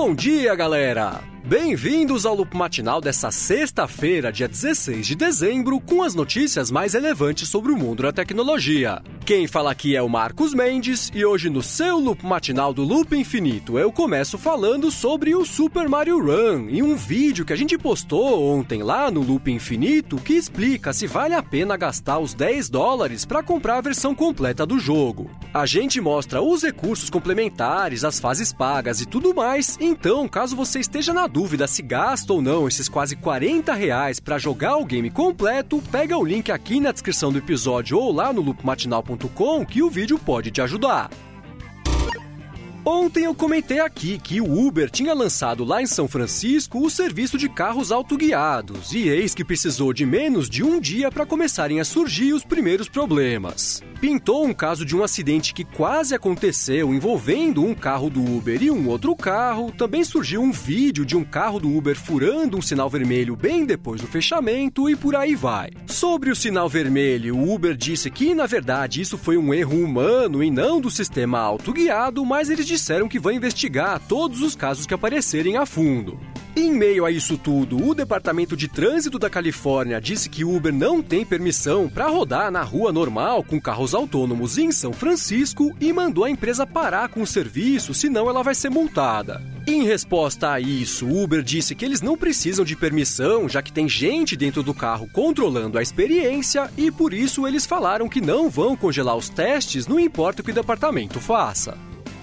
Bom dia, galera! Bem-vindos ao Loop Matinal dessa sexta-feira, dia 16 de dezembro, com as notícias mais relevantes sobre o mundo da tecnologia. Quem fala aqui é o Marcos Mendes e hoje no seu Loop Matinal do Loop Infinito eu começo falando sobre o Super Mario Run e um vídeo que a gente postou ontem lá no Loop Infinito que explica se vale a pena gastar os $10 para comprar a versão completa do jogo. A gente mostra os recursos complementares, as fases pagas e tudo mais, então caso você esteja na dúvida se gasta ou não esses quase R$40 para jogar o game completo, pega o link aqui na descrição do episódio ou lá no loopmatinal.com que o vídeo pode te ajudar. Ontem eu comentei aqui que o Uber tinha lançado lá em São Francisco o serviço de carros autoguiados e eis que precisou de menos de um dia para começarem a surgir os primeiros problemas. Pintou um caso de um acidente que quase aconteceu envolvendo um carro do Uber e um outro carro, também surgiu um vídeo de um carro do Uber furando um sinal vermelho bem depois do fechamento e por aí vai. Sobre o sinal vermelho, o Uber disse que na verdade isso foi um erro humano e não do sistema autoguiado, mas eles disseram que vão investigar todos os casos que aparecerem a fundo. Em meio a isso tudo, o Departamento de Trânsito da Califórnia disse que o Uber não tem permissão para rodar na rua normal com carros autônomos em São Francisco e mandou a empresa parar com o serviço, senão ela vai ser multada. Em resposta a isso, o Uber disse que eles não precisam de permissão, já que tem gente dentro do carro controlando a experiência e por isso eles falaram que não vão congelar os testes, não importa o que o departamento faça.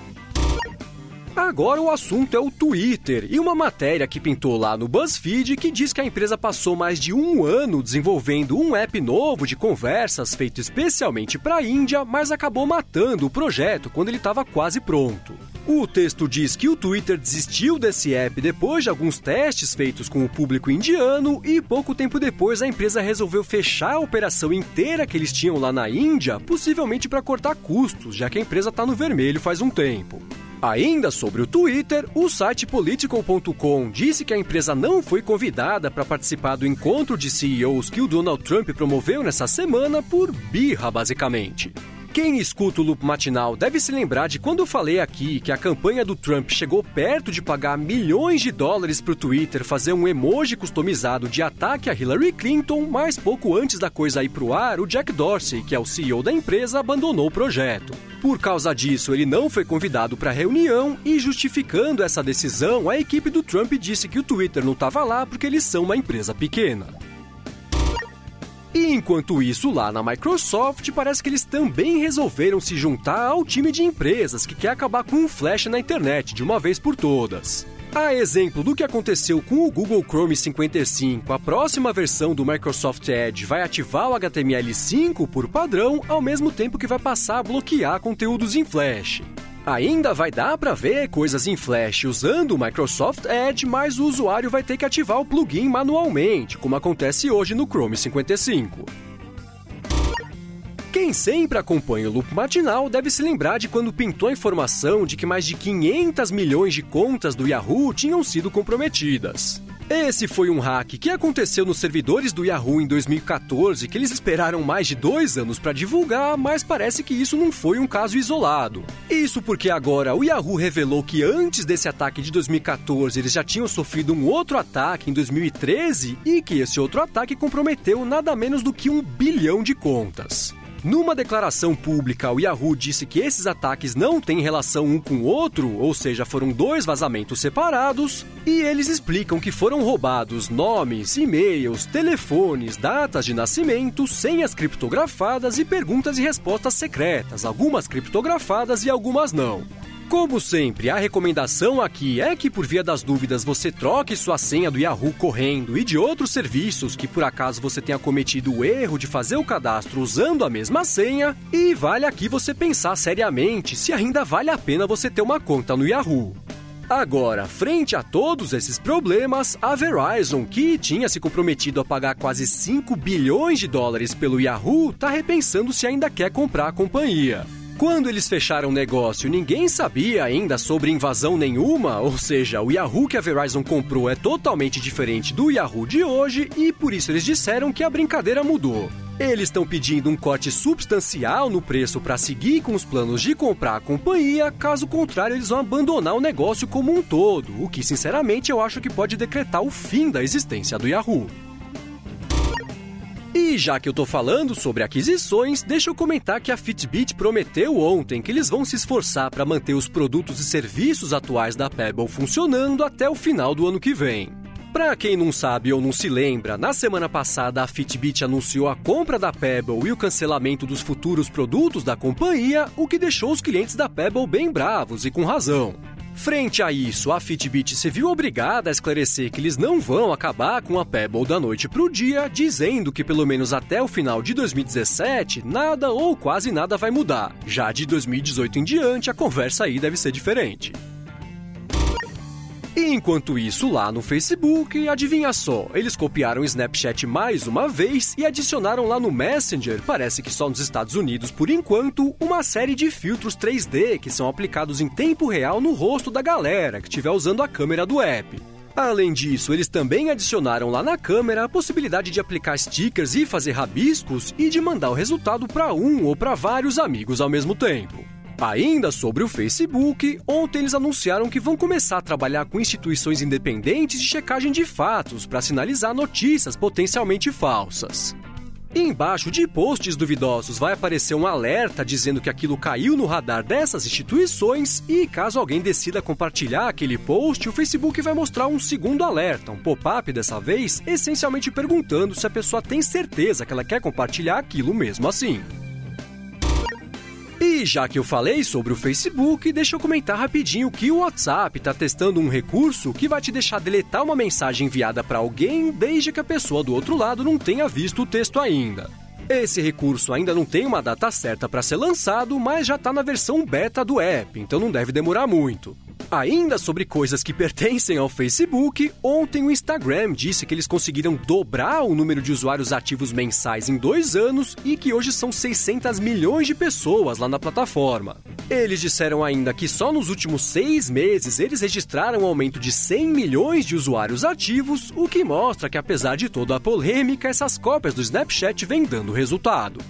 Agora o assunto é o Twitter e uma matéria que pintou lá no BuzzFeed que diz que a empresa passou mais de um ano desenvolvendo um app novo de conversas feito especialmente para a Índia, mas acabou matando o projeto quando ele estava quase pronto. O texto diz que o Twitter desistiu desse app depois de alguns testes feitos com o público indiano e pouco tempo depois a empresa resolveu fechar a operação inteira que eles tinham lá na Índia, possivelmente para cortar custos, já que a empresa está no vermelho faz um tempo. Ainda sobre o Twitter, o site Political.com disse que a empresa não foi convidada para participar do encontro de CEOs que o Donald Trump promoveu nessa semana por birra, basicamente. Quem escuta o Loop Matinal deve se lembrar de quando eu falei aqui que a campanha do Trump chegou perto de pagar milhões de dólares para o Twitter fazer um emoji customizado de ataque a Hillary Clinton, mas pouco antes da coisa ir pro ar, o Jack Dorsey, que é o CEO da empresa, abandonou o projeto. Por causa disso, ele não foi convidado para a reunião e, justificando essa decisão, a equipe do Trump disse que o Twitter não estava lá porque eles são uma empresa pequena. E enquanto isso, lá na Microsoft, parece que eles também resolveram se juntar ao time de empresas que quer acabar com o Flash na internet de uma vez por todas. A exemplo do que aconteceu com o Google Chrome 55, a próxima versão do Microsoft Edge vai ativar o HTML5 por padrão, ao mesmo tempo que vai passar a bloquear conteúdos em Flash. Ainda vai dar para ver coisas em Flash usando o Microsoft Edge, mas o usuário vai ter que ativar o plugin manualmente, como acontece hoje no Chrome 55. Quem sempre acompanha o Loop Matinal deve se lembrar de quando pintou a informação de que mais de 500 milhões de contas do Yahoo tinham sido comprometidas. Esse foi um hack que aconteceu nos servidores do Yahoo em 2014, que eles esperaram mais de 2 anos para divulgar, mas parece que isso não foi um caso isolado. Isso porque agora o Yahoo revelou que antes desse ataque de 2014 eles já tinham sofrido um outro ataque em 2013 e que esse outro ataque comprometeu nada menos do que 1 bilhão de contas. Numa declaração pública, o Yahoo disse que esses ataques não têm relação um com o outro, ou seja, foram 2 vazamentos separados, e eles explicam que foram roubados nomes, e-mails, telefones, datas de nascimento, senhas criptografadas e perguntas e respostas secretas, algumas criptografadas e algumas não. Como sempre, a recomendação aqui é que, por via das dúvidas, você troque sua senha do Yahoo correndo e de outros serviços que, por acaso, você tenha cometido o erro de fazer o cadastro usando a mesma senha, e vale aqui você pensar seriamente se ainda vale a pena você ter uma conta no Yahoo. Agora, frente a todos esses problemas, a Verizon, que tinha se comprometido a pagar quase 5 bilhões de dólares pelo Yahoo, está repensando se ainda quer comprar a companhia. Quando eles fecharam o negócio, ninguém sabia ainda sobre invasão nenhuma, ou seja, o Yahoo que a Verizon comprou é totalmente diferente do Yahoo de hoje e por isso eles disseram que a brincadeira mudou. Eles estão pedindo um corte substancial no preço para seguir com os planos de comprar a companhia, caso contrário eles vão abandonar o negócio como um todo, o que sinceramente eu acho que pode decretar o fim da existência do Yahoo. E já que eu tô falando sobre aquisições, deixa eu comentar que a Fitbit prometeu ontem que eles vão se esforçar para manter os produtos e serviços atuais da Pebble funcionando até o final do ano que vem. Para quem não sabe ou não se lembra, na semana passada a Fitbit anunciou a compra da Pebble e o cancelamento dos futuros produtos da companhia, o que deixou os clientes da Pebble bem bravos e com razão. Frente a isso, a Fitbit se viu obrigada a esclarecer que eles não vão acabar com a Pebble da noite para o dia, dizendo que pelo menos até o final de 2017, nada ou quase nada vai mudar. Já de 2018 em diante, a conversa aí deve ser diferente. E enquanto isso, lá no Facebook, adivinha só, eles copiaram o Snapchat mais uma vez e adicionaram lá no Messenger, parece que só nos Estados Unidos por enquanto, uma série de filtros 3D que são aplicados em tempo real no rosto da galera que estiver usando a câmera do app. Além disso, eles também adicionaram lá na câmera a possibilidade de aplicar stickers e fazer rabiscos e de mandar o resultado para um ou para vários amigos ao mesmo tempo. Ainda sobre o Facebook, ontem eles anunciaram que vão começar a trabalhar com instituições independentes de checagem de fatos para sinalizar notícias potencialmente falsas. Embaixo de posts duvidosos vai aparecer um alerta dizendo que aquilo caiu no radar dessas instituições e caso alguém decida compartilhar aquele post, o Facebook vai mostrar um segundo alerta, um pop-up dessa vez, essencialmente perguntando se a pessoa tem certeza que ela quer compartilhar aquilo mesmo assim. E já que eu falei sobre o Facebook, deixa eu comentar rapidinho que o WhatsApp está testando um recurso que vai te deixar deletar uma mensagem enviada para alguém desde que a pessoa do outro lado não tenha visto o texto ainda. Esse recurso ainda não tem uma data certa para ser lançado, mas já está na versão beta do app, então não deve demorar muito. Ainda sobre coisas que pertencem ao Facebook, ontem o Instagram disse que eles conseguiram dobrar o número de usuários ativos mensais em 2 anos e que hoje são 600 milhões de pessoas lá na plataforma. Eles disseram ainda que só nos últimos 6 meses eles registraram um aumento de 100 milhões de usuários ativos, o que mostra que apesar de toda a polêmica, essas cópias do Snapchat vêm dando resultado.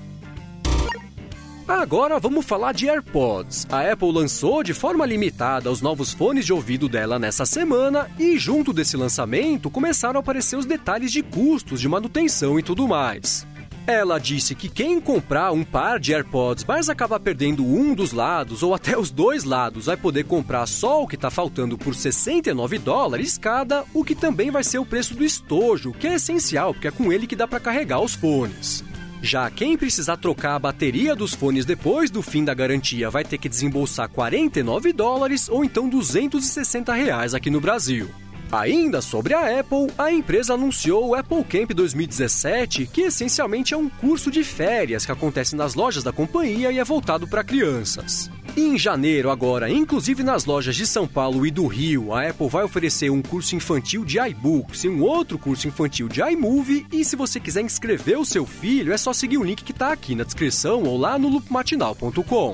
Agora vamos falar de AirPods. A Apple lançou de forma limitada os novos fones de ouvido dela nessa semana e junto desse lançamento começaram a aparecer os detalhes de custos de manutenção e tudo mais. Ela disse que quem comprar um par de AirPods, mas acabar perdendo um dos lados ou até os 2 lados, vai poder comprar só o que está faltando por $69 cada, o que também vai ser o preço do estojo, que é essencial porque é com ele que dá para carregar os fones. Já quem precisar trocar a bateria dos fones depois do fim da garantia vai ter que desembolsar $49 ou então R$260 aqui no Brasil. Ainda sobre a Apple, a empresa anunciou o Apple Camp 2017, que essencialmente é um curso de férias que acontece nas lojas da companhia e é voltado para crianças. Em janeiro agora, inclusive nas lojas de São Paulo e do Rio, a Apple vai oferecer um curso infantil de iBooks e um outro curso infantil de iMovie, e se você quiser inscrever o seu filho, é só seguir o link que está aqui na descrição ou lá no loopmatinal.com.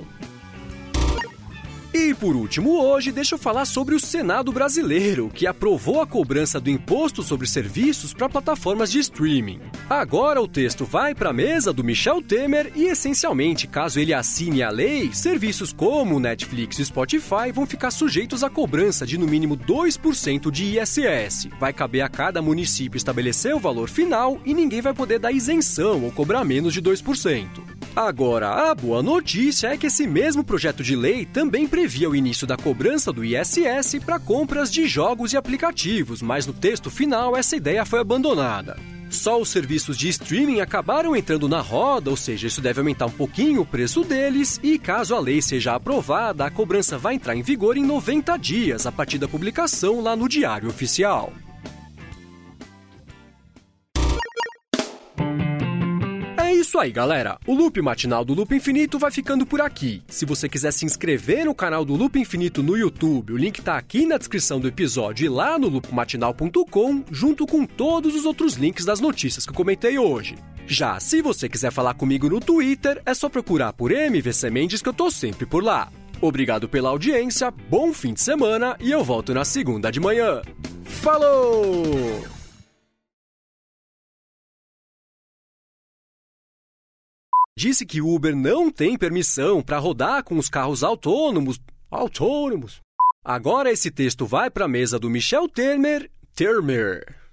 E por último hoje, deixa eu falar sobre o Senado brasileiro, que aprovou a cobrança do imposto sobre serviços para plataformas de streaming. Agora o texto vai para a mesa do Michel Temer e, essencialmente, caso ele assine a lei, serviços como Netflix e Spotify vão ficar sujeitos à cobrança de no mínimo 2% de ISS. Vai caber a cada município estabelecer o valor final e ninguém vai poder dar isenção ou cobrar menos de 2%. Agora, a boa notícia é que esse mesmo projeto de lei também previa o início da cobrança do ISS para compras de jogos e aplicativos, mas no texto final essa ideia foi abandonada. Só os serviços de streaming acabaram entrando na roda, ou seja, isso deve aumentar um pouquinho o preço deles, e caso a lei seja aprovada, a cobrança vai entrar em vigor em 90 dias, a partir da publicação lá no Diário Oficial. É isso aí, galera. O Loop Matinal do Loop Infinito vai ficando por aqui. Se você quiser se inscrever no canal do Loop Infinito no YouTube, o link tá aqui na descrição do episódio e lá no loopmatinal.com, junto com todos os outros links das notícias que eu comentei hoje. Já se você quiser falar comigo no Twitter, é só procurar por MVC Mendes que eu tô sempre por lá. Obrigado pela audiência, bom fim de semana e eu volto na segunda de manhã. Falou! Disse que Uber não tem permissão para rodar com os carros autônomos. Agora esse texto vai para a mesa do Michel Temer.